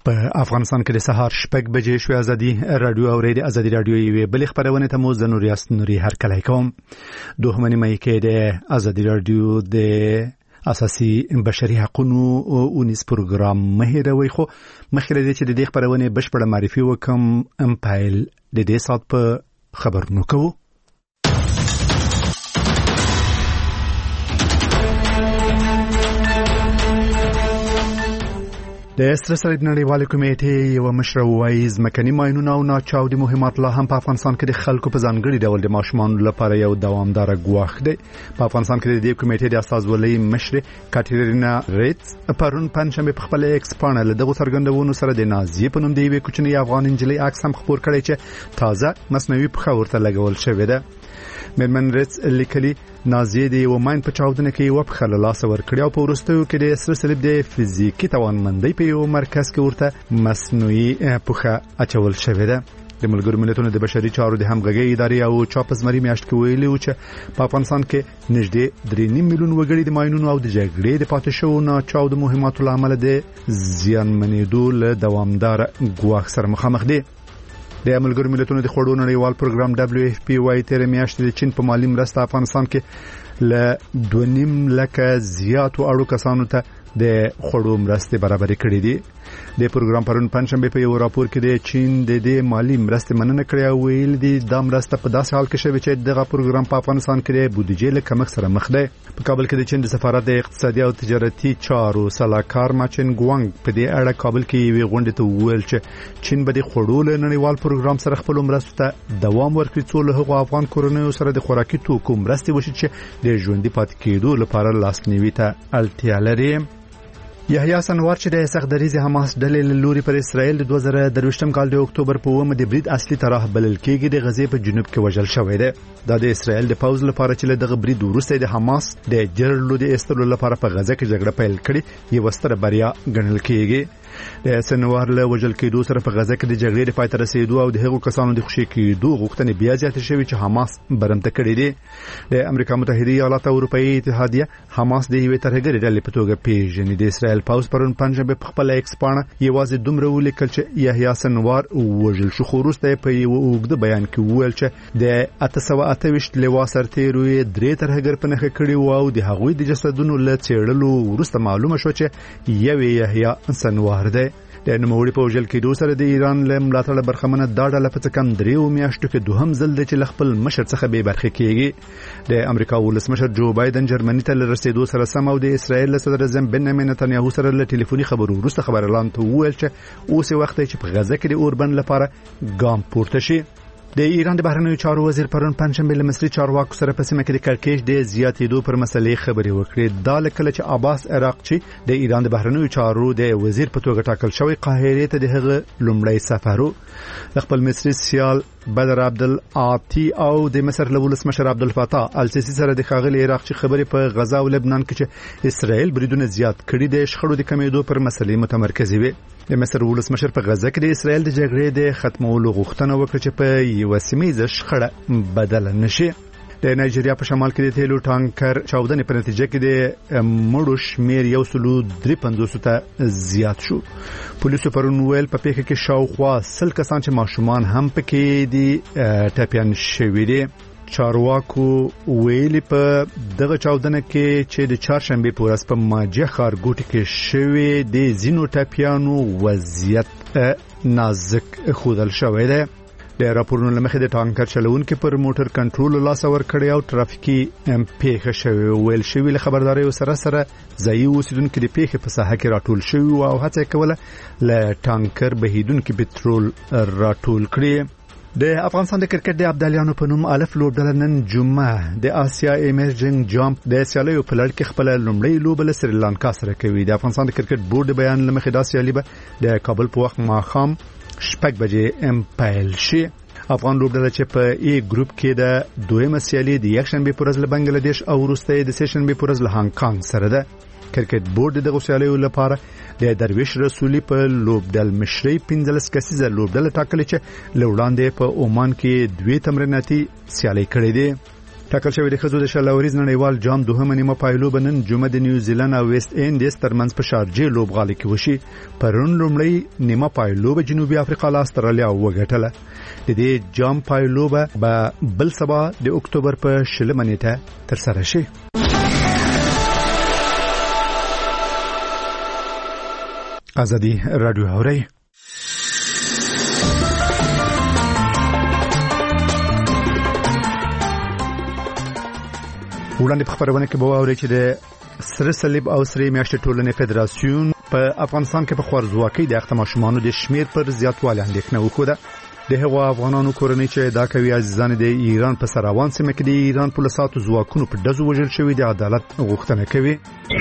په افغانستان کې د سهار 6 بجې شوې ازادي رادیو اورېدي ازادي رادیو یې بل خبرونه ته مو زنور یاست نوري هر کله کوم دوهمنی مې کې د ازادي رادیو د اساسي بشري حقوقو او نس پروګرام مهیروي خو مخکې د دې چې د دې خبرونه بشپړه معرفي وکم امپایل د دې سات په خبرونو کوو. د اسرائیل نړیوالې کمیټې یو مشر وایي ځمکني ماینونه او ناچاودي مهمات لا هم په افغانستان کې د خلکو په ځانګړي ډول د ماشومان لپاره یو دوامدار ګواښ دی. په افغانستان کې د دې کمیټې د استازولۍ مشر کاترینا ریټس پرون پنځمه په خپل ایکس پاڼه له دغه څرګندونو سره د نازیې په نوم دی وی کوچنی افغان انجلۍ عکس هم خبر کړی چې تازه مصنوعي په خورته لګول شوې ده. مېرمن ریټس لیکلي نازیې د یو ماین په چاودنه کې یو په لاس ورکړی او په ورستیو کې د اسرائیل د فزیکی توانمندۍ په یو مرکز کې ورته مصنوعي پوښه اچول شوې ده. د ملګرو ملتونو د بشري چارو د همغږي ادارې او چاپزمري میاشت کې ویلي و چې په افغانستان کې نږدې 3 میلیون وګړي د ماینونو او د جګړې د پاتې شوو ناچاودو مهماتو لامل د زیانمنېدو له دوامدار ګواښ سره مخامخ دي. د ملګرو ملتونو د خوړو نړیوال پروګرام WFP وايي تیر میاشت د چین په مالی مرسته افغانستان کې ل 2.5 لک زیات اړو کسانو ته د خوړو مرسته برابرې کړې دي. د پروګرام پرون پنځمبه په یو راپور کې د چین د دې مالی مرسته مننه کړې او ویل دي د مرسته په داسې حال کې شوی چې دغه پروګرام په افغانستان کې د بودیجې له کمښت سره مخ دی. په کابل کې د چین د سفارت د اقتصادي او تجارتي چارو سلاکار ماچن ګوانګ په دې اړه کابل کې وی غونډه ته ویل چې چین به د خوړو له نړیوال پروګرام سره خپل مرسته ته دوام ورکړي څو له هغو افغان کورنیو سره د خوراکي توکو مرسته وشي چې د ژوندۍ پاتې کېدو لپاره لاسنیوي ته اړتیا لري. یحیی سنوار چې د سخدریزه حماس ډلې لوري پر اسرائیل د 2023م کال د اکتوبر په 1 د برید اصلي طرح بلل کېږي د غزې په جنوب کې وژل شوی دی. دا د اسرائیل د پوز لپاره چې دغه برید وروسته د حماس د جرلو د استلو لپاره په غزه کې جګړه پیل کړې یو ستره بریا ګڼل کېږي. د سنوار له وژل کېدو سره په غزه کې د جګړې د پای ته رسیدو او د هغو کسانو د خوشي کېدو غوښتنې بیا زیاتې شوې چې حماس برمته کړې دي. د امریکا متحده ایالات او اروپאי اتحادیه حماس د یوې ترهګرې ډلې په توګه پیژني. د اسرائیل پوز پرون پنځمبه په خپل ایکس پاڼه یوازې دومره ولیکل چې یحیی سنوار وژل شو خو وروسته په یو اوږده بیان کې وویل چې د 828 لوا سرتیرو 3 ترهګر په نخښه کړي او د هغوی د جسدونو له څېړلو وروسته معلومه شو چې یو یحیی سنوار دی. د نوموړي په وژل کېدو سره د ایران له ملاتړ برخمنه دا ډله په کم 3 میاشتو کې دوهم ځل د چې خپل مشر څخه به برخه کېږي. د امریکا ولسمشر جو بایدن جرمني ته رسیدو سره سم او د اسرائیل صدر اعظم بنیامین نتنیاهو سره له ټلیفوني خبرو وروسته خبر اعلان ته وویل چې اوس وخت چې په غزه کې د اوربن لپاره ګام پورته شي. د ایران د بهرنیو چارو وزیر پرون پنځمبه له مصری چارواکو سره په سیمه کې د کړکېچ د زیاتېدو پر مسلې خبرې وکړې. دا لکه چې عباس عراقچی د ایران د بهرنیو چارو د وزیر په توګه ټاکل شوی قاهره ته د هغه لومړی سفر و. خپل مصری سیال بدر عبدالعاطی او د مصر له ولسمشر عبدالفتاح السیسی سره د خاغلی عراقچی خبرې په غزا او لبنان کې چې اسرائیل بریدونه زیات کړي د شخړو د کمیدو پر مسلې متمرکز وي. د مصر ولسمشر په غزه کې د اسرائیل د جګړې د ختمولو غوښتنه وکړه چې په یو سیمه شخړه بدل نشي. د نایجیریا په شمال کې د تیلو ټانکر چاودنې په نتیجه کې د مړو شمیر 153 ته زیات شو. پولیسو پرون ویل په پیښه کې شاوخوا 100 کسان چې ماشومان هم پکې دي ټاپیان شوي دي. چارواکو ویلي په دغه چاودنه کې چې د چهارشنبه په ورځ په ماجه ښارګوټي کې شوی د زینو ټاپیانو وضعیت نازک ښودل شوی دی. د راپورونو لمخې د ټانکر چلوونکو پر موټر کنټرول لاس ور کړی او ترافیکي پیښه شوی ویل شوی له خبرداري سره ځایي اوسیدونکو د پیښې په ساحه کې راټول شوی او هڅه کوله له ټانکر بهیدونکو پټرول راټول کړي. د افغانستان د کرکټ د ابدالیانو په نوم الف لوبډله نن جمعه د آسیا ایمرجنګ جامپ د سیالیو په لړ کې خپل لومړی لوب له سریلانکا سره کوي. د افغانستان د کرکټ بورډ د بیان لمخې د سیالي به د کابل په وخت ماښام 6 بجې امپایل شي. افغان لوبډله چې په ای ګروپ کې د دویمه سیالي د یکشنبه پر ورځ له بنگلاديش او وروسته د سهشنبه پر ورځ له هانګ کانګ سره ده. کرکټ بورډ د غوسیالیو لپاره د درویش رسولي په لوبډل مشري 15 کسیزه لوبډل ټاکلې چې لوړاندې په عمان کې 2 تمریناتي سیالي کړې دي. ټاکل شوی د ښځو د شلوريز نړیوال جام دوهمه نیمه پایلوبه نن جمعه د نیوزیلند او ویسټ انډیز ترمنځ په شارجه لوبغالي کې وشي. پرون لومړی نیمه پایلوبه جنوبي افریقا له استرالیا وګټله. د دې جام پایلوبه به بل سبا د اکتوبر په 20 نیټه ترسره شي. ازادي رادیو هوري وړاندې په خبرونه کې به واوري چې د سره صلیب او سره میاشتې ټولنې فدراسیون په افغانستان کې په خوارزواکۍ د اخته ماشومانو د شمیر پر زیاتوالي اندېښنه وکړه. د هغو افغانانو کورنۍ چې دا کوي عزیزان د ایران په سراوان سیمه کې د ایران پولیسو ځواکونو په دزو وژل شوی د عدالت غوښتنه کوي.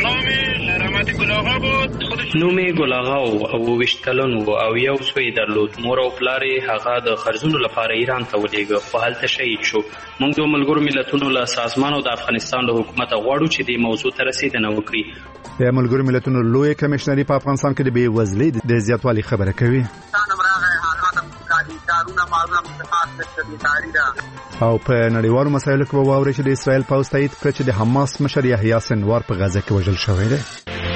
نومي ګلاغا او وشتلن او یو سوی درلود. مور او پلار هغه د خرجونو لپاره ایران ته ولېږه خو هلته شهید شو. موږ د ملګرو ملتونو له سازمان او د افغانستان له حکومت غواړو چې د موضوع ته رسیدنه وکړي. د ملګرو ملتونو لوی کمشنري په افغانستان کې د بې وزلۍ د زیاتوالي خبره کوي. او په نړیوالو مسایلو کې واوري چې د اسرائیل پوځ تایید کړ چې د حماس مشر یحیی سنوار په غزه کې وژل شوی دی.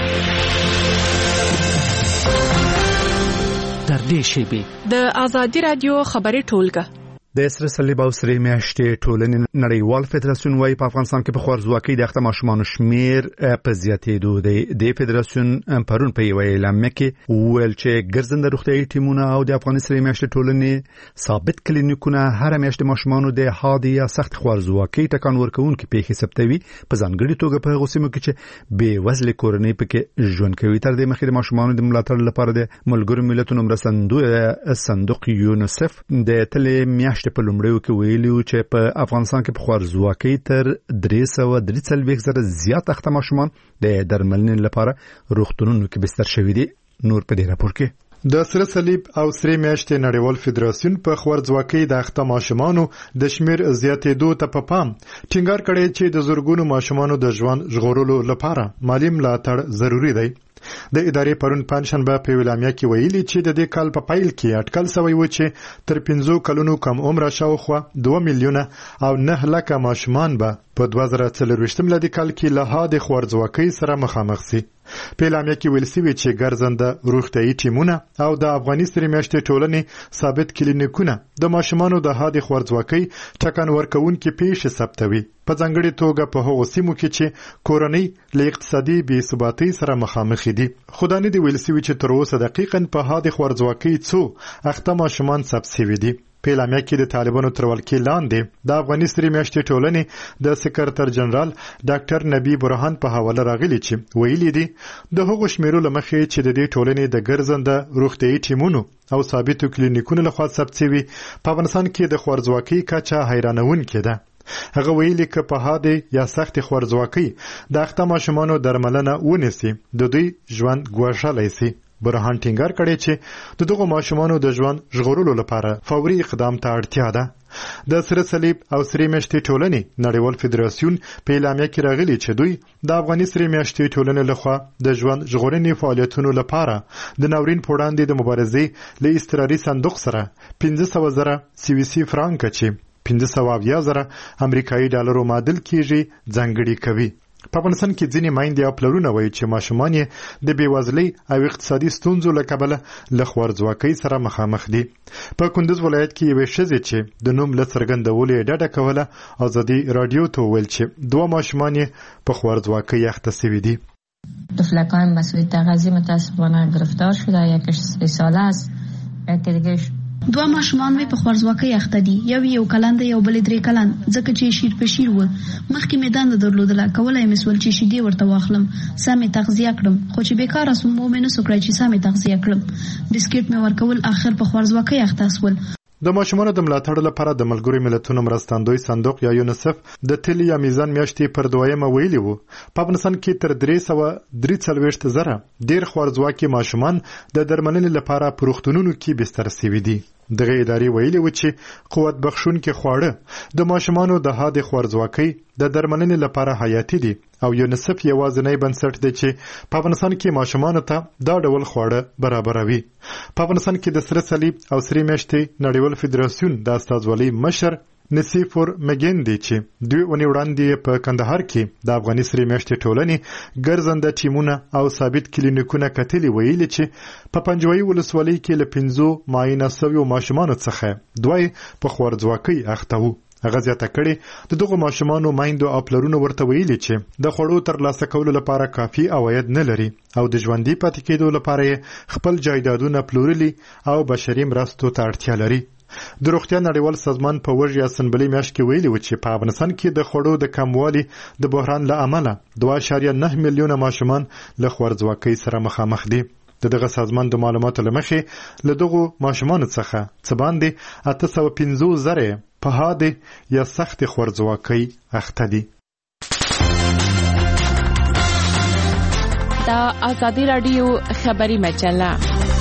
در دې شیبه د ازادي رادیو خبري ټولګه د سره صلیب او سره میاشتې ټولنې نړیوال فدراسیون وايي په افغانستان کې په خوارزواکۍ د اخته ماشومانو شمیر په زیاتېدو دی. د فدراسیون پرون په یو اعلامیه کې ویل چې ګرځنده روغتیايي ټیمونه او د افغان سره میاشتې ټولنې ثابت کلینیکونه هر میاشت ماشومانو د حادي یا سخت خوارزواکۍ ټکان ورکوونکي پیښې ثبتوي په ځانګړي توګه په غوسمو کې چې بې وزله کورنۍ پکې ژوند کوي. تر دې مخکې د ماشومانو د ملاتړ لپاره د ملګرو ملتونو مرستندوی صندوق یونیسف د تلې میاشت په لومړیو کې ویلو چې په افغانستان کې په خوارزواکۍ تر 343 زیات اخته ماشومان د درملنې لپاره روغتونونو کې بستر شوي دي. نور په دې راپور کې د سره صلیب او سره میاشتې نړیوال فدراسیون په خوارزواکۍ د اخته ماشومانو د شمیر زیاتېدو ته په پام ټینګار کړی چې د زورګونو ماشومانو د ژوند ژغورلو لپاره مالی ملاتړ ضروری دی. د ادارې پرون پنځشنبه په اعلامیه کې ویلي چې د دې کال په پایل کې اټکل شوی و چې تر 15 کلونو کم عمر شاوخوا 2 میلیونه او 9 لک ماشومان به په 2024 میلادي کال کې له حد خوارزواکۍ سره مخامخ شي. په اعلامیه کې ویل شوی چې ګرځنده روغتیايي ټیمونه او د افغاني سره میاشتې ټولنې ثابت کلینیکونه د ماشومانو د حد خوارزواکۍ ټکان ورکوونکي پیښې ثبتوي په ځانګړي توګه په هغو سیمو کې چې کورنۍ له اقتصادي بې ثباتۍ سره مخامخ دي. خدانه دی ویل شوی چې تر اوسه دقیقاً په حد خوارزواکۍ څو اخته ماشومان ثبت شوي دي. په اعلامیه کې د طالبانو تر ولکې لاندې د افغاني سره میاشتې ټولنې د سکرټر جنرال ډاکټر نبی برهان په حواله راغلي چې ویلي دي د هغو شمیرو لمخې چې د دې ټولنې د ګرځنده روغتیايي ټیمونو او ثابتو کلینیکونو لخوا ثبت شوي په افغانستان کې د خوارزواکۍ کچه حیرانوونکې ده. هغه ویلي چې په حادي یا سخت خوارزواکۍ د اخته ماشومانو درملنه ونیسي د دوی ژوند ګواښلی شي. برهان ټینګار کړی چې دغه ماشومانو د ژوند ژغورلو لپاره فوري اقدام ته اړتیا ده. د سره صلیب او سره میاشتې ټولنې نړیوال فدراسیون په اعلامیه کې راغلي چې دوی د افغاني سره میاشتې ټولنې لخوا د ژوند ژغورنې فعالیتونو لپاره د ناورین په وړاندې د مبارزې له استراري صندوق سره 500,000 سویسي فرانک چې 500,000 امریکایي ډالرو معادل کیږي ځانګړي کوي. په افغانستان کې ځینې میندې او پلرونه وایي چې ماشومان یې د بېوزلۍ او اقتصادي ستونزو له کبله له خوارزواکۍ سره مخامخ دي. په کندوز ولایت کې یوې ښځې چې د نوم له څرګندولو یې ډډه کوله ازادي رادیو ته وویل چې 2 ماشومان یې په خوارزواکۍ اخته شوي دي. طفلکان مسئولیت تغذیه متاسفانه گرفتار شده. یکیش 3 ساله است، یکی دیگه‌اش 2 ماشومان مې په خوارزواکۍ اخته دي. یو کلن دی، یو بل 3 کلن. ځکه چې شیر په شیر و مخکې مې دنده درلودله، کولای مې سول چې شیدې ورته واخلم، سمې تغذیه کړم، خو چې بیکاره سوم مې نه سو کړی چې سمې تغذیه کړم. بسکټ مې ورکول، اخر په خوارزواکۍ اخته سول. د ماشومانو د ملاتړ لپاره د ملګرو ملتونو مرستندوی صندوق یا یونیسف د تل یا میزان میاشتې پر 2 ویلي وو په افغانستان کې تر 343,000 ډیر خوارزواکي ماشومان د درملنې لپاره په روغتونونو کې بستر شوي دي. دغه ادارې ویلي و چې قوت بخښونکي خواړه د ماشومانو د حد خوارزواکۍ د درملنې لپاره حیاتي دي او یونیسف یوازینی بنسټ دی چې په افغانستان کې ماشومانو ته دا ډول خواړه برابروي. په افغانستان کې د سره صلیب او سره میاشتې نړیوال فدراسیون د استازولۍ مشر نسیفور مګین دی چې دوی اونې وړاندې په کندهار کې د افغاني سرې میاشتې ټولنې ګرځنده ټیمونه او ثابت کلینیکونه کتلي ویلي چې په پنجوایي ولسوالۍ کې له 5 معاینه شویو ماشومانو څخه دوی په خوارځواکۍ اخته وو. هغه زیاته کړې د دغو ماشومانو میندو او پلرونو ورته ویلي چې د خوړو ترلاسه کولو لپاره کافي عواید نه لري او د ژوندي پاتې کېدو لپاره خپل جایدادونه پلورلي او بشري مرستو ته اړتیا لري. د روغتیا نړیوال سازمان په وژې اسمبلی میاشت کې ویلي و چې په افغانستان کې د خوړو د کموالي د بحران له امله 2.9 میلیونه ماشومان له خوارځواکۍ سره مخامخ دي. دغه سازمان د معلوماتو له مخې له دغو ماشومانو څخه څه باندې 850,000 په حاده یا سخت خوارځواکۍ اخته دي. دا آزادی رادیو خبری مجله.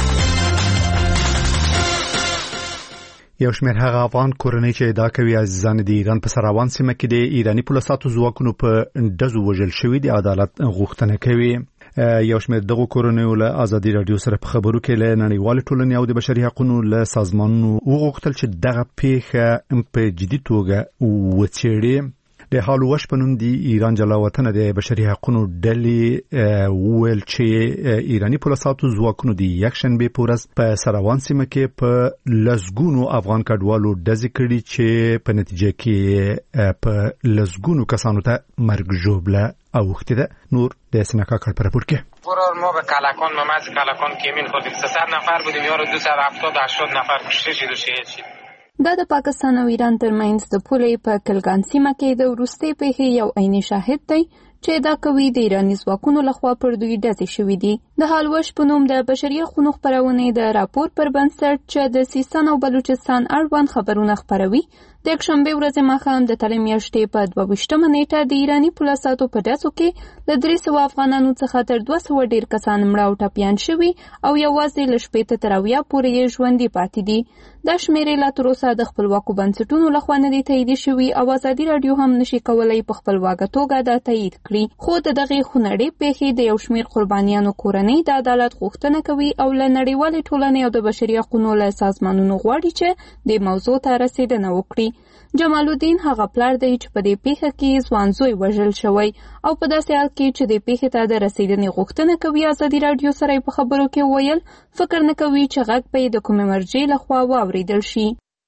یو شمېر هغه افغان کورنۍ چې ادعا کوي عزیزان د ایران په سراوان سیمه کې د ایرانی پولیسو ځواکونو په ډزو وژل شوي د عدالت غوښتنه کوي. یو شمېر دغه کورنۍ له آزادی رادیو سره په خبرو کې له نړیوال ټولنې او د بشري حقوقو له سازمانونو وغوښتل چې دغه پیښه په جدي توګه وڅېړي. د حالوش په نوم د ایران جلا وطن د بشري حقوقو ډلې وویل چې ایرانی پولیسو ځواکونو د یکشنبه په ورځ په سراوان سیمه کې په لزګونو افغان کډوالو ډزې کړې چې په نتیجه کې په لزګونو کسانو ته مرګ ژوبله اوښتې ده. نور د سنکا کار پر راپور کې ما به کلکان ممز کلکان کیمین خودیم 300 نفر بودیم یارو 270-80 نفر کشته شد و شهید شد. دا د پاکستان او ایران ترمنځ د پولې په کلګان سیمه کې د وروستي پیښې یو عیني شاهد دی چې دا کوي د ایرانی ځواکونو لخوا پر دوی ډزې شوې دي. د حالوش په نوم د بشري حقوقو خپرونې د راپور پر بنسټ چې د سیستان او بلوچستان اړوند خبرونه خپروي د یکشنبه ورځې ماښام د تلې میاشتې په 22مه نیټه د ایرانی پولیسو په ډزو کې د 300 افغانانو څخه تر 200 ډیر کسان مړه او ټپیان شوي او یوازې له 80 تر 90 پورې ژوندي پاتې دي. دا شمیرې لا تر اوسه د خپلواکو بنسټونو لخوا نه دي تایید شوي او آزادي رادیو هم نشي کولای په خپلواکه توګه دا تایید کړي. خو د دغه خونړۍ پیښې د یو شمیر قربانیانو کورنۍ د عدالت غوښتنه کوي او له نړیوال ټولنې او د بشري حقوقو له سازمانونو غواړي چې د موضوع ته رسیدنه وکړي. جمال الدین هغه پلار دی چې په دې پیښه کې ځوان زوی وژل شوی او په داسې حال کې چې د پیښې ته د رسیدنې غوښتنه کوي. آزادي رادیو سره په خبرو کې ویل فکر نه کوي چې غږ په د کومې مرجع لخوا واوریدل شي.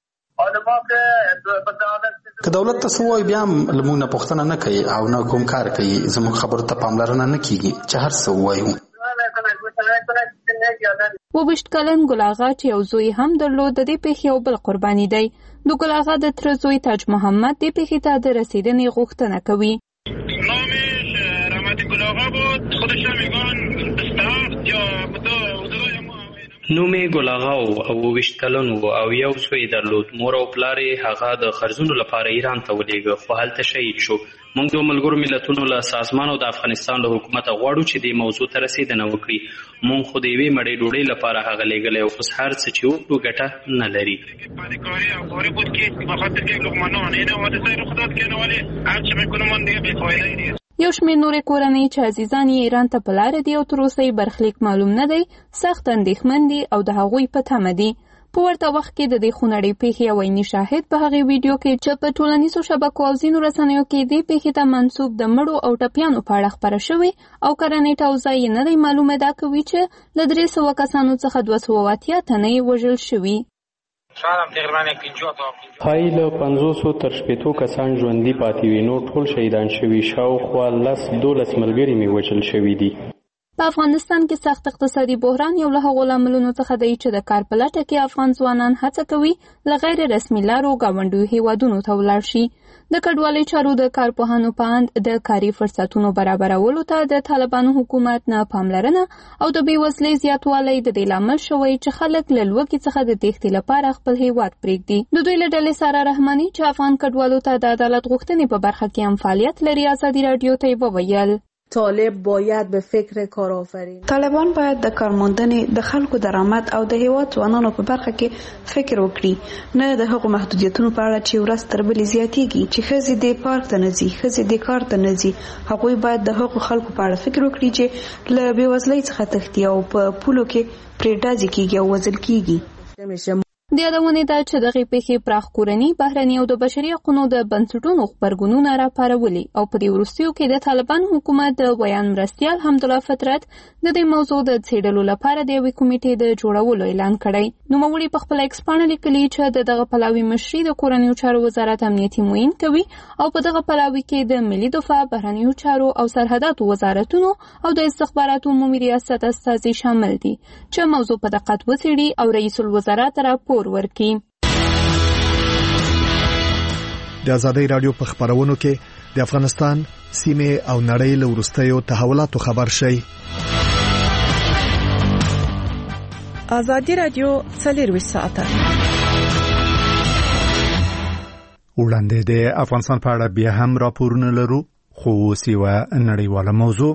که دولت ته سوای بیا لمونه پښتنه نه کوي او نه کوم کار کوي زموږ خبرو ته پاملرنه نه کیږي چې هر څه وایو. 22 کلن ګل آغا چې یو زوی هم درلود د دې پیښې یو بل قرباني دی. د ګل آغا د تر زوی تاج محمد د پیښې ته د رسیدنې غوښتنه کوي. نامش رحمت ګل آغا بود خودش میگن استاد یا نومې ګل آغا او 22 کلن او یو زوی درلود. مور او پلار هغه د خرڅونو لپاره ایران ته ولېږه خو هلته شهید شو. موږ د ملګرو ملتونو له سازمان او د افغانستان له حکومت غواړو چې د موضوع ته رسیدنه وکړي. موږ خو د یوې مړۍ ډوډۍ لپاره هغه لېږلی او خو هر څه چې وکړو ګټه نه لري. یو شمېر نورې کورنۍ چې عزیزان یې ایران ته په لاره دي او تر اوسه یې برخلیک معلوم نه دی سخت اندېښمن دي او د هغوی په تمه دي. په ورته وخت کې د دې خونړۍ پیښې یو عیني شاهد په هغې ویډیو کې چې په ټولنیزو شبکو او ځینو رسنیو کې دې پیښې ته منسوب د مړو او ټپیانو په اړه خپره شوې او کره نیټه او ځای یې نه دی معلومه دا کوي چې له 300 کسانو څخه 280 تنه یې وژل شوي. ښایي له 500 تر 80 کسان ژوندي پاتې وي. نور ټول شهیدان شوي. شاوخوا 10-12 ملګري مې وژل شوي دي. په افغانستان کې سخت اقتصادي بحران یو له هغو لاملونو څخه دی چې د کار په لټه کې افغان ځوانان هڅه کوي له غیر رسمي لارو ګاونډیو هیوادونو ته ولاړ شي. د کډوالۍ چارو د کارپوهانو په اند د کاري فرصتونو برابرولو ته د طالبانو حکومت نه پاملرنه او د بېوزلۍ زیاتوالی د دې لامل شوی چې خلک له لوږې څخه د تېښتې لپاره خپل هیواد پرېږدي. د دوی له ډلې ساره رحماني چې افغان کډوالو ته د عدالت غوښتنې په برخه کې هم فعالیت لري آزادي رادیو ته یې وویل طالب باید به فکر کارآفرینی طالبان باید د کارموندنې د خلکو درآمد او د هیواد ځوانانو په برخه کې فکر وکړي نه د هغو محدودیتونو په اړه چې ورځ تر بلې زیاتېږي چې ښځې د پارک ته نه ځي ښځې د کار ته نه ځي. هغوی باید د هغو خلکو په اړه فکر وکړي چې له بېوزلۍ څخه تښتي او په پولو کې پرې ډزې کېږي او وژل کېږي. د یادونې ده چې دغه پیښې پراخ کورني بهرني او د بشري حقوقو د بنسټونو غبرګونونه راپارولي او په دې وروستیو کې د طالبان حکومت د ویان مرستیال حمدالله فطرت د دې موضوع د څېړلو لپاره د یوې کمیټې د جوړولو اعلان کړی. نوموړي په خپل ایکس پاڼه لیکلي چې دغه پلاوي مشري د کورنیو چارو وزارت امنیتي معین کوي او په دغه پلاوي کې د ملي دفاع، بهرنیو چارو او سرحداتو وزارتونو او د استخباراتو عمومي ریاست استازي شامل دي چې موضوع په دقت وڅېړي او رئیس الوزرا راپور ورکړي. د ازادۍ رادیو په خبرونو کې د افغانستان سیمه او نړۍ له وروستیو تحولاتو خبر شي. ازادي رادیو 24 ساعته وړاندې د افغانستان په اړه بیا هم راپورونه لرو، خو سیوه نړیواله موضوع.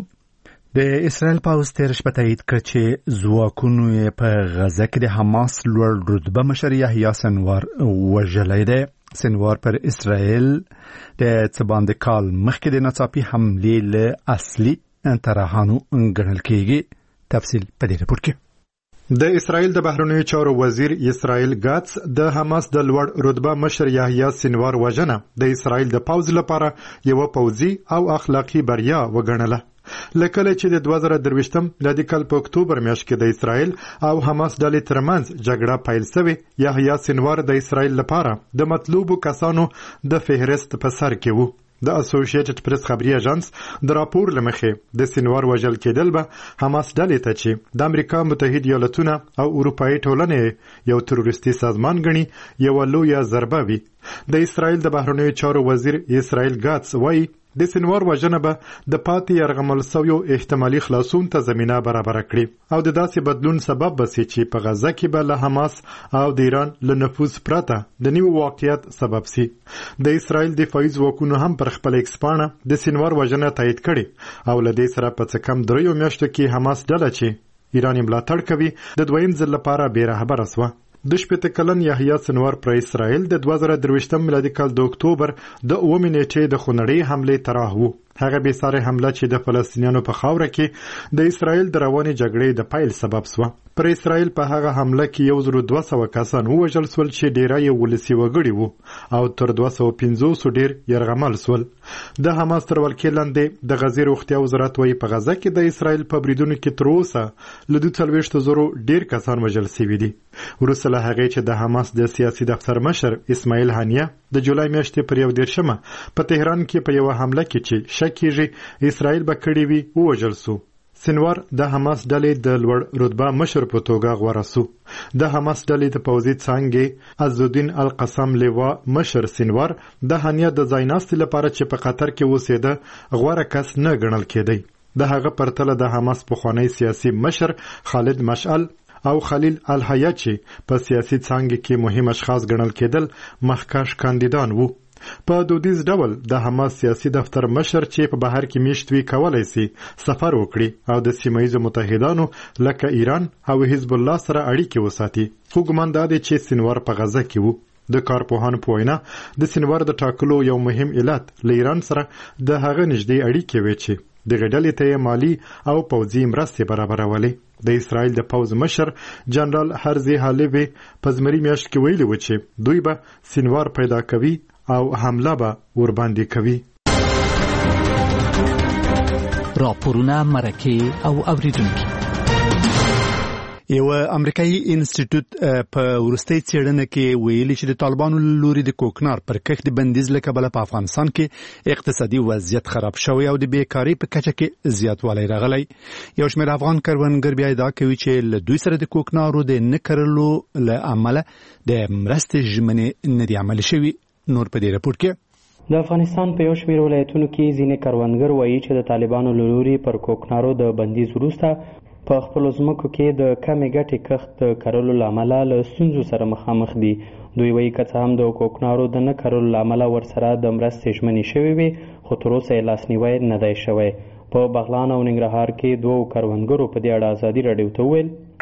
د اسرائیل پوځ تیر شپه تایید کړ چې ځواکونو یې په غزه کې د حماس لوړ رتبه مشر یحیی سنوار وژلی دی. سنوار پر اسرائیل د څه باندې کال مخکې د ناڅاپي حملې له اصلي طرحانو ګڼل کېږي. تفصیل په دې رپورټ کې. د اسرائیل د بهرنیو چارو وزیر اسرائیل گاتس د حماس د لوړ رتبه مشر یحیی سنوار وژنه د اسرائیل د پوځ لپاره یو پوځي او اخلاقی بریا وګڼله. لکه چې د 2023 میلادي کال په اکتوبر میاشت کې د اسرائیل او حماس ډلې ترمنځ جګړه پیل شوه، یحیی سنوار د اسرائیل لپاره د مطلوبو کسانو د فهرست په سر کې وو. د اسوسییټډ پریس خبري اژانس د راپور لمخې د سنوار وژل کېدل به حماس ډلې ته چې د امریکا متحده ایالاتونه او اروپאי ټولنې یو تروریستي سازمان ګڼي یو لویه ضربه وي. د اسرائیل د بهرنیو چارو وزیر اسرائیل گاتس وایي د سنوار وژنه به د پاتې یرغمل شویو احتمالي خلاصون ته زمینه برابر کړي او د داسې بدلون سبب به شي چې په غزه کې به له حماس او د ایران له نفوذ پرته د نیو واقعیت سبب شي. د اسرائیل دفاعي ځواکونو هم پر خپل ایکسپانه د سنوار وژنه تایید کړي او له دې سره په څه کم 3 میاشتو کې حماس ډله چې ایران ملاتړ کوي د دویم ځل لپاره بې رهبره شوه. د 18 کلن یحیی سنوار پر اسرائیل د 2023 میلادي کال د اکتوبر د 9 نیټې د خونړۍ حملې طرح وو. هغه به سره حمله چې د فلسطینیانو په خاوره کې د اسرائیل د رواني جګړې د پایل سبب شوه. پر اسرائیل په هغه حمله کې 1200 کسان وژل شول چې ډیری یې ولسي وګړي وو او تر 250 ډیر یرغمل شول. د حماس تر ولکې لاندې د غزې روغتیا وزارت وايي په غزه کې د اسرائیل په بریدونو کې تر اوسه له 240,000 ډیر کسان وژل شوي دي. وروسته له هغې چې د حماس د سیاسي دفتر مشر اسماعیل هانیه د جولای میاشتې پر 11 په تهران کې په یو حمله کې چې شک کېږي اسرائیل به کړې وي ووژل شو. سنوار د حماس ډلې د لوړ رتبه مشر په توګه غوره شو. د حماس ډلې د پوځي څانګې عزالدین القسام لیوا مشر سنوار د هانیه د ځایناستي لپاره چې په قطر کې اوسېده غوره کس نه ګڼل کېدی. د هغه پرتله د حماس پخوانی سیاسي مشر خالد مشعل او خلیل الحیا چې په سیاسي څانګه کې مهم اشخاص ګڼل کېدل مخکښ کاندیدان وو. په دودیز ډول د حماس سیاسي دفتر مشر چې په بهر کې میشت وی کولای شي سفر وکړي او د سیمایي متحدانو لکه ایران او حزب الله سره اړیکې وساتي. خو ګمان دا دی چې سنوار په غزه کې وو. د کارپوهانو په وینا د سنوار د ټاکلو یو مهم علت له ایران سره د هغه نږدې اړیکې وې چې د غډلې ته مالی او پوځي مرستې برابرولې. د اسرائیل د پوځ مشر جنرال هرزي هالوی په زمري میاشت کې ویلي و چې دوی به سنوار پیدا کوي او حمله به ورباندې کوي. راپورونه مرکه او اوریدونکو. یو امریکایي انسټیټیوټ په ورستۍ څېړنه کې ویلي چې د طالبانو لوري د کوکنار پر کښت بندیز له کبله په افغانستان کې اقتصادي وضعیت خراب شوی او د بیکاری په کچه کې زیاتوالی راغلی. یو شمېر افغان کروندګر بیا ادعا کوي چې له دوی سره د کوکنارو د نه کرلو له امله د مرستې ژمنې نه دي عملي شوي. نور په دې رپورټ کې د افغانستان په یو شمېر ولایتونو کې ځینې کروندګر وایي چې د طالبانو له لوري پر کوکنارو د بندیز وروسته په خپلو ځمکو کې د کمې ګټې کښت د کرلو له امله له ستونزو سره مخامخ دي. دوی وایي که څه هم د کوکنارو د نه کرلو له امله ورسره د مرستې ژمنې شوې وي خو تر اوسه یې لاسنیوی نه دی شوی. په بغلان او ننګرهار کې 2 کروندګرو په دې اړه ازادي راډیو ته وویل موږ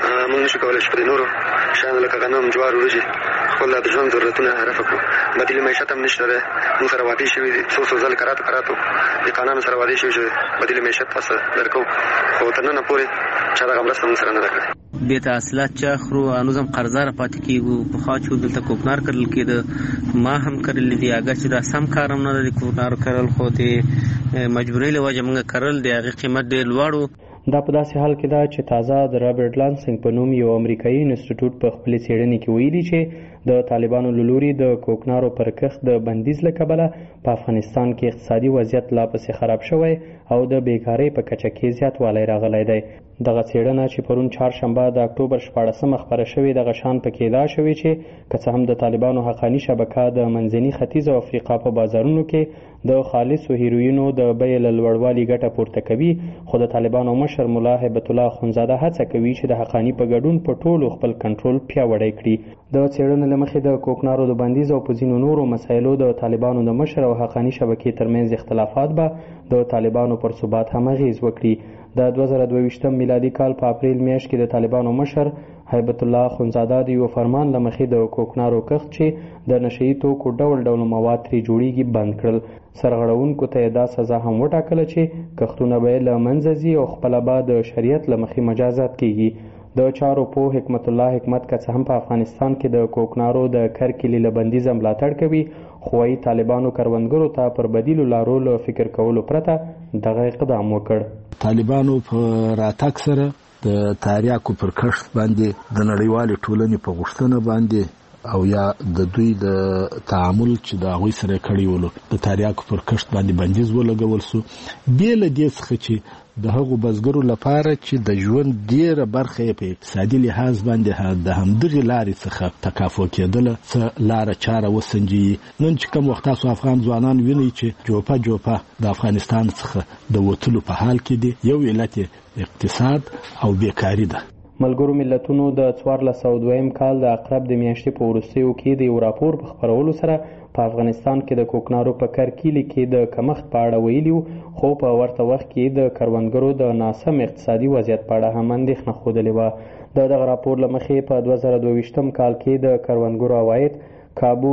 موږ نشو کولای چې په نورو شان لکه غنم جوار ورجې خپل د ژوند ضرورتونه هدف کړو. بدیل معیشت هم نشته ده. موږ سره واقع شوي دي څو ځل کراتو د قانون سره واقع شوي چې بدیل معیشت تاسو درکو خو تر نن پورې چا دا مرسته موږ سره نه راکړه. د تحصیلات چا خرو انوزم قرضدار پاتې کیږي په خاطر دلته کوکنار کړل کېده ما هم کړل دي هغه چې دا سم کارم نه لري کوکنار کړل خو ته مجبورۍ له وجه موږ کړل دی هغه قیمت ډېر لوړ. دا په داسې حال کې ده چې تازه د رابرټ لانسنګ په نوم یو امریکایي انسټیټیوټ په خپلې څېړنې کې ویلي چې د طالبانو له لوري د کوکنارو پر کښت د بندیز له کبله په افغانستان کې اقتصادي وضعیت لا پسې خراب شوی او د بیکارۍ په کچه کې زیاتوالی راغلی دی. دغه څېړنه چې پرون چهارشنبه د اکتوبر 14 خپره شوې دغه شان پکې دا شوې چې که څه هم د طالبانو حقاني شبکه د منځني ختیځ او افریقا په بازارونو کې د خالصو هیروینو د بیې له لوړوالي ګټه پورته کوي خو د طالبانو مشر ملا هیبت الله اخندزاده هڅه کوي چې د حقاني په ګډون په ټولو خپل کنټرول پیاوړی کړي. د څېړنې له مخې د کوکنارو د بندیز او په ځینو نورو مسایلو د طالبانو د مشر او حقاني شبکې ترمنځ اختلافات به د طالبانو پر ثبات هم اغېز وکړي. د 2022 میلادي کال په اپریل میاشت کې د طالبانو مشر هیبت الله اخندزاده د یو فرمان له مخې د کوکنارو کښت چې د نشهیي توکو ډول ډول مواد ترې جوړیږي بند کړل. سرغړونکو ته دا سزا هم وټاکله چې کښتونه به یې له منځه ځي او خپله به د شریعت له مخې مجازات کیږي. د چارو پوه حکمت الله حکمت که څه هم په افغانستان کې د کوکنارو د کرکیلي له بندیزه ملاتړ کوي خو وايي طالبانو کروندګرو ته پر بدیلو لارو له فکر کولو پرته دغه اقدام وکړ. طالبانو په راتګ سره د تاریاکو پر کښت باندې د نړیوالې ټولنې په غوښتنه باندې او یا د دوی د تعامل چې د هغوی سره کړی ولو د تاریاکو پر کښت باندې بندیز ولګول سو. بې له دې څخه چې د هغو بزګرو لپاره چې د ژوند ډېره برخه یې په اقتصادي لحاظ باندې د همدغې لارې څخه تکافو کېدله څه لاره چاره وسنجي. نن چې کوم وخت تاسو افغان ځوانان وینئ چې جوپه د افغانستان څخه د وتلو په حال کې دي یو علت اقتصاد او بیکاري ده. ملګرو ملتونو د 1402 کال د اقرب د میاشتې په وروستیو کې د یو راپور په خپرولو سره په افغانستان کې د کوکنارو په کرکیلي کې د کمښت په اړه ویلي خو په ورته وخت کې د کروندګرو د ناسم اقتصادي وضعیت په اړه هم اندېښنه ښودلې وه. دغه راپور له مخې په 2022 کال کې د کروندګرو عواید کابو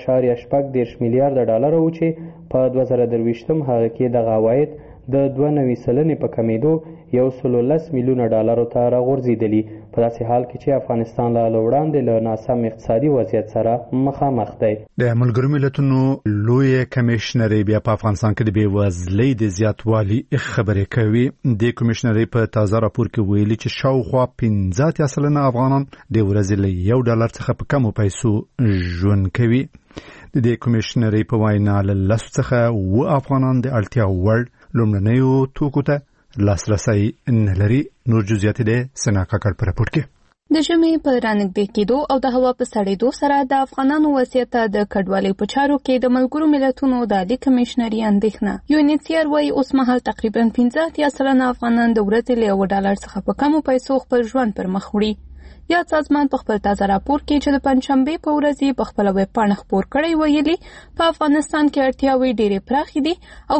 1.8 میلیارډ ډالر و چې په 2023 هغه کې دغه عواید د 92% په کمیدو 110 میلیونه ډالرو ته راغورځېدلي په داسې حال کې چې افغانستان له وړاندې له ناسم اقتصادي وضعیت سره مخامخ دی. د ملګرو ملتونو لوی کمشنري بیا په افغانستان کې د بېوزلۍ د زیاتوالي خبرې کوي. د کمشنري په تازه راپور کې ویلي چې شاوخوا 15% افغانان د ورځې له $1 څخه په کمو پیسو ژوند کوي. د کمشنري په وینا له 10 څخه و افغانان د اړتیا وړ لومړنیو توکو ته لاسرسی نه لري. نور جزئیات د سنا کاکړ په راپور کې. د ژمي په رانږدې کېدو او د هوا په سړېدو سره د افغانانو وضعیت ته د کډوالۍ په چارو کې د ملګرو ملتونو د عالي کمشنري اندېښنه. UNHCR وايي اوس مهال تقریبا 15% افغانان د ورځې له $1 څخه په کمو پیسو خپل ژوند پر مخ وړي. یا سازمان په خپل تازه راپور کې چې د پنځشنبه په ورځ په خپل ویب پاڼه خپور کړی ویلي په افغانستان کې اړتیاوې ډېرې پراخې دي او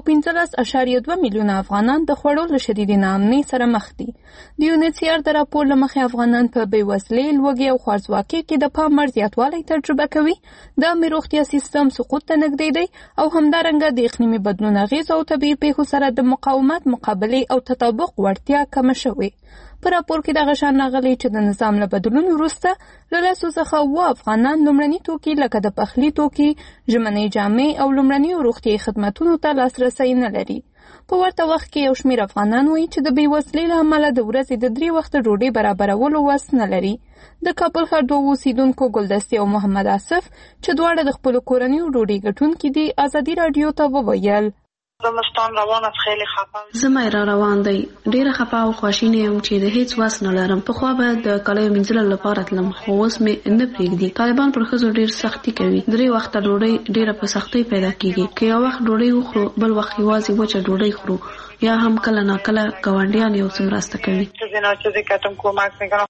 15.2 میلیونه افغانان د خوړو له شدید ناامنۍ سره مخ دي. د UNHCR د راپور له مخې افغانان په بېوزلۍ، لوږې او خوارځواکۍ کې د پام وړ زیاتوالی تجربه کوي. د عامې روغتیا سیستم سقوط ته نږدې دی او همدارنګه د اقلیمي بدلون اغېزو او طبیعي پیښو سره د مقاومت، مقابلې او تطابق وړتیا کمه شوې. په راپور کې دغه شان راغلی چې د نظام له بدلون وروسته له 10 څخه افغانان لومړني توکي لکه د پخلي توکي، ژمنۍ جامې او لومړني روغتیایي خدماتونو ته لاسرسی نه لري. په ورته وخت کې یو شمېر افغانان وایي چې د بېوزلۍ له امله د ورځې د 3 وخته ډوډۍ برابرولو وس نه لري. د کابل ښار 2 اوسیدونکو ګلدستې او محمد آصف چې دواړه د خپلو کورنیو ډوډۍ ګټونکي دي ازادي راډیو ته وویل زمستان روان است خیلی خفه زما را روان دی ډیره خفه او خواشینه یم چې د هیڅ واس نه لرم. په خو به د کلیو منځلو لپاره تلم خو اوس مې نه پرېږدي. طالبان پر ښځو ډیر سختي کوي. 3 وخته ډوډۍ ډیره په سختۍ پیدا کیږي. که یو وخت ډوډۍ وخورو بل وخت یوازې وچه ډوډۍ خورو یا هم کله ناکله ګاونډیان یو څه مرسته کوي. چیزی که تم کمک میکنم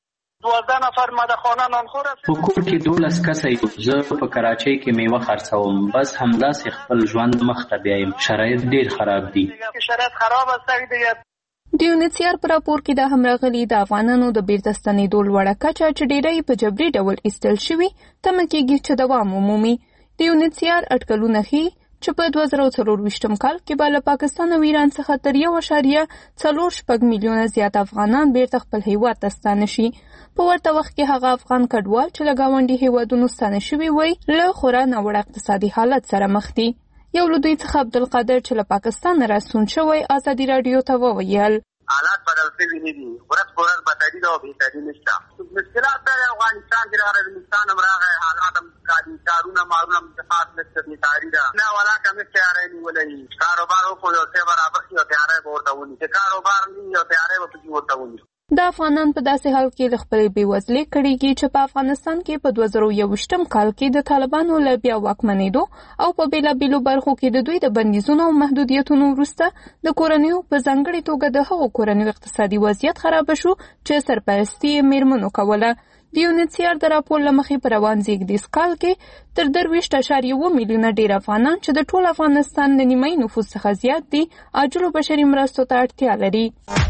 12 نفر مدخانه نانخور است. په کور کې 12 کسه یو. زه په کراچۍ کې میوه خرڅوم. بس همداسې خپل ژوند مخ ته بیایم. شرایط ډیر خراب دي. شرایط خراب است دیگه. د یونیسیار پر راپور کې د همراغلي د افغانانو د بیرته ستنېدو لوړه کچه چې ډېری په جبري ډول ایستل شوي تمه کېږي چې دوام ومومي. د یونیسیار اټکلونه ښیي چې په 2024 کال کې به له پاکستان او ایران څخه تر 1.46 میلیونه زیات افغانان بیرته خپل هیواد ته ستانه شي. په ورته وخت کې هغه افغان کډوال چې له ګاونډي هیوادونو ستانه شوي وي له خورا ناوړه اقتصادي حالت سره مخ دي. یو له دوی څخه عبدالقادر چې له پاکستان راستون شوی ازادي راډیو ته وویل حالات بدل شوي نه دي، ورځ په ورځ بدتري ده او بهتري نشته. مشکلات د افغانستان کې راغلی، افغانستان هم راغی، حالات هم کارونه مارونه متفاوت نشته، بهتري ده نه ولا کم تیارې نیولې. کاروبار وکړو یو څه برابر شي او تیارې به ورته ونی، چې کاروبار نه یو تیارې به پکې ورته ونی. د افغانان په داسې حال کې له خپلې بېوزلۍ کړېږي چې په افغانستان کې په 2021 کال کې د طالبانو له بیا واکمنېدو او په بېلابېلو برخو کې د دوی د بندیزونو او محدودیتونو وروسته د کورنیو په ځانګړې توګه د هغو کورنیو اقتصادي وضعیت خرابه شو چې سرپرستي یې میرمنو کوله. د یونیسیار د راپور له مخې په روان زېږدیز کال کې تر 23.1 میلیونه ډېر افغانان چې د ټول افغانستان له نیمایي نفوس څخه زیات دي عاجلو بشري مرستو ته اړتیا لري.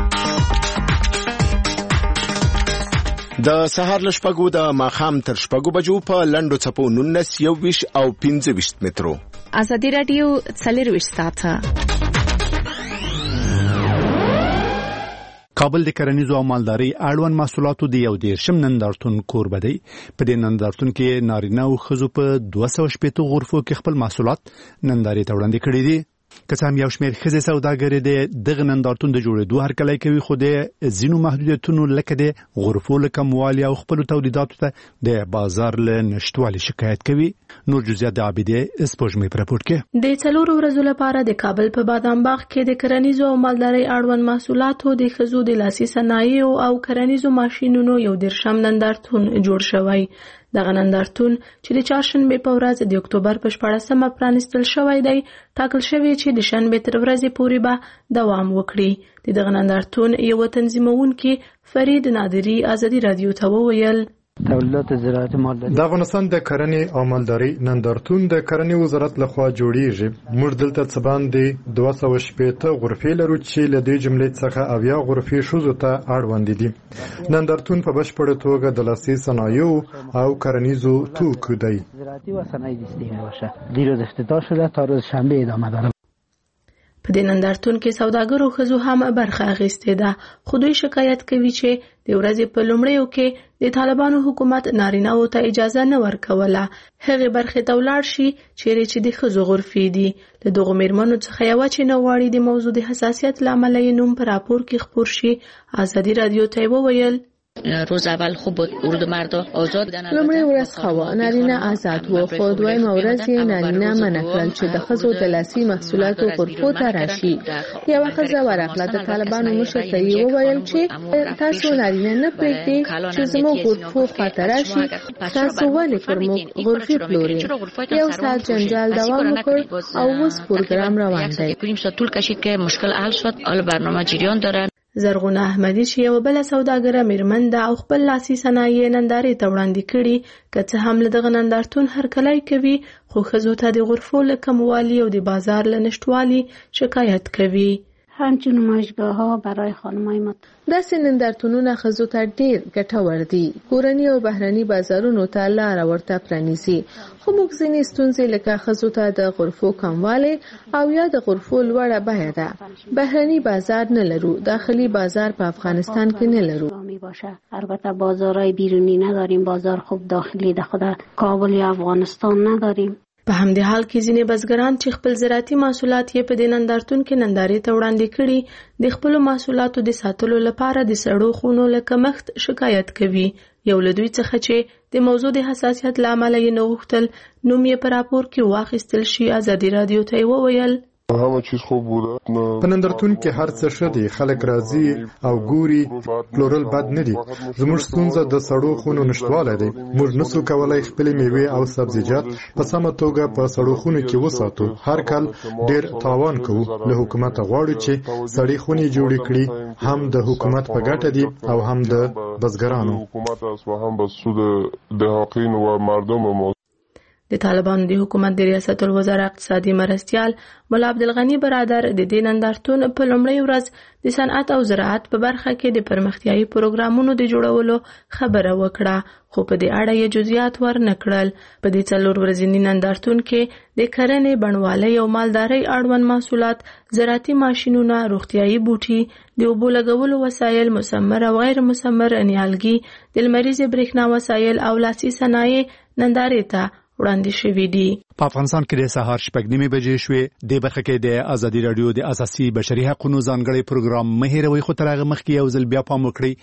د سهار له شپږو د ماښام تر شپږو بجو په لنډو څپو 19 21 او 25 مترو. ازادي راډیو 24 ساعته. کابل د کرنیزو او مالدارۍ اړوند محصولاتو د 11 نندارتون کوربه دی. په دې نندارتون کې نارینه او ښځو په 280 غرفو کې خپل محصولات نندارې ته وړاندې کړي دي. که څه هم یو شمېر ښځې سوداګرې د دغه نندارتون د جوړېدو هرکلی کوي، خو د ځینو محدودیتونو لکه د غرفو له کموالي او خپلو تولیداتو ته د بازار له نشتوالي شکایت کوي. نور جزئیات د عابدې سپوږمۍ په راپور کې. د 4 ورځو لپاره د کابل په بادام باغ کې د کرنیزو او مالدارۍ اړوند محصولاتو د ښځو د لاسي صنایعو او کرنیزو ماشینونو یو 13 نندارتون جوړ شوی. دغه نندارتون چې د چهارشنبې په ورځ د اکتوبر په 14مه پرانیستل شوی دی، ټاکل شوی چې د شنبې تر ورځې پورې به دوام وکړي. د دغه نندارتون یو تنظیمونکي فرید نادری ازادي راډیو ته وویل تولیدات زراعتي مالداري د افغانستان د کرنې او مالدارۍ نندارتون د کرنې وزارت لخوا جوړیږي. موږ دلته څه باندې 280 غرفې لرو چې له دې جملې څخه 70 غرفې ښځو ته اړوند دي. نندارتون په بشپړه توګه د لاسي صنایعو او کرنیزو توکو دی. زراعتي و صنایع استیمه باشه. دیروز افتتاح شده تا روز شنبه ادامه داره. په دې نندارتون کې سوداګرو ښځو هم برخه اخیستې ده، خو دوی شکایت کوي چې د ورځې په لومړیو کې د طالبانو حکومت نارینه‌و ته اجازه نه ورکوله هغې برخې ته ولاړ شي چیرې چې د ښځو غرفې دي. له دغو میرمنو څخه یوه چې نه غواړي د موضوع د حساسیت له امله یې نوم په راپور کې خپور شي، ازادي راډیو ته وویل روز اول خوب بود، ورود مردا آزاد بودن. لومړی ورځ خوا نارینه آزاد و، خو دویمه ورځ یې نارینه منع کړل چې د ښځو د لاسي محصولاتو غرفو ته راشي. یوه ښځه ورغله، د طالبانو مشر ته یې وویل چې تاسو نارینه نه پرېږدئ چې زموږ غرفو خواته راشي، تاسو ولې پر موږ غرفې پلورئ. یو ساعت جنجال دوام وکړ او اوس پروګرام روان دی. طول کشید که مشکل حل شد، حالا برنامه جریان داره. زرغونه احمدی چې یو بل سوداګره میرمن ده او خپل لاسي صنایع نندارې ته وړاندې کړي، که څه هم له دغه نندارتون هرکلی کوي، خو ښځو ته د غرفو له کموالي او د بازار له نشتوالي شکایت کوي. همچنین نمایشگاه‌ها برای خانم‌های داسې نندارتونونه ښځو ته ډېر ګټور دي. کورني او بهرني بازارونو ته لاره ورته پرانیزي، خو موږ ځینې ستونزې لکه ښځو ته د غرفو کموالی او یا د غرفو لوړه بیه ده. بهرني بازار نه لرو، داخلي بازار په افغانستان کې نه لرو. البته بازارهای بیرونی نداریم، بازار خوب داخلی د خود کابل یا افغانستان نداریم. په همدې حال کې ځینې بزګران چې خپل زراعتي محصولات یې په دې نندارتون کې نندارې ته وړاندې کړي، د خپلو محصولاتو د ساتلو لپاره د سړو خونو له کمښت شکایت کوي. یو له دوی څخه چې د موضوع د حساسیت له امله یې نه غوښتل نوم یې په راپور کې واخیستل شي، ازادي راډیو ته یې وویل همه چیز خوب بوده. په نندارتون کې هر څه ښه دي، خلک راځي او ګوري، پلورل بد نه دي. زموږ ستونزه د سړو خونو نشتوالی دی. موږ نسو کولای خپلې میوې او سبزیجات په سمه توګه په سړو خونو کې وساتو. هر کال ډېر تاوان کوو. له حکومته غواړو چې سړې خونې جوړې کړي، هم د حکومت په ګټه دي او هم د بزګرانو. د طالبانو د حکومت د ریاست الوزرا اقتصادي مرستیال مولا عبدالغنی برادر د دې نندارتون په لومړۍ ورځ د صنعت او زراعت په برخه کې د پرمختیايي پروګرامونو د جوړولو خبره وکړه، خو په دې اړه یې جزئیات ورنکړل. په دې 4 ورځني نندارتون کې د کرنې، بڼوالۍ او مالدارۍ اړوند محصولات، زراعتي ماشینونه، روغتیايي بوټي، د اوبو لګولو وسایل، مسمر او غیر مسمر نیالګي، د لمریزې برېښنا وسایل او لاسي صنایع نندارې ته وړاندې شوي دي. په افغانستان کې د سهار 6:30 بجې شوې. د برخه کې د ازادي رادیو د اساسي بشري حقوقو ځانګړي پروګرام مهیروي خو تر هغه مخکې یو ځل بیا پام وکړئ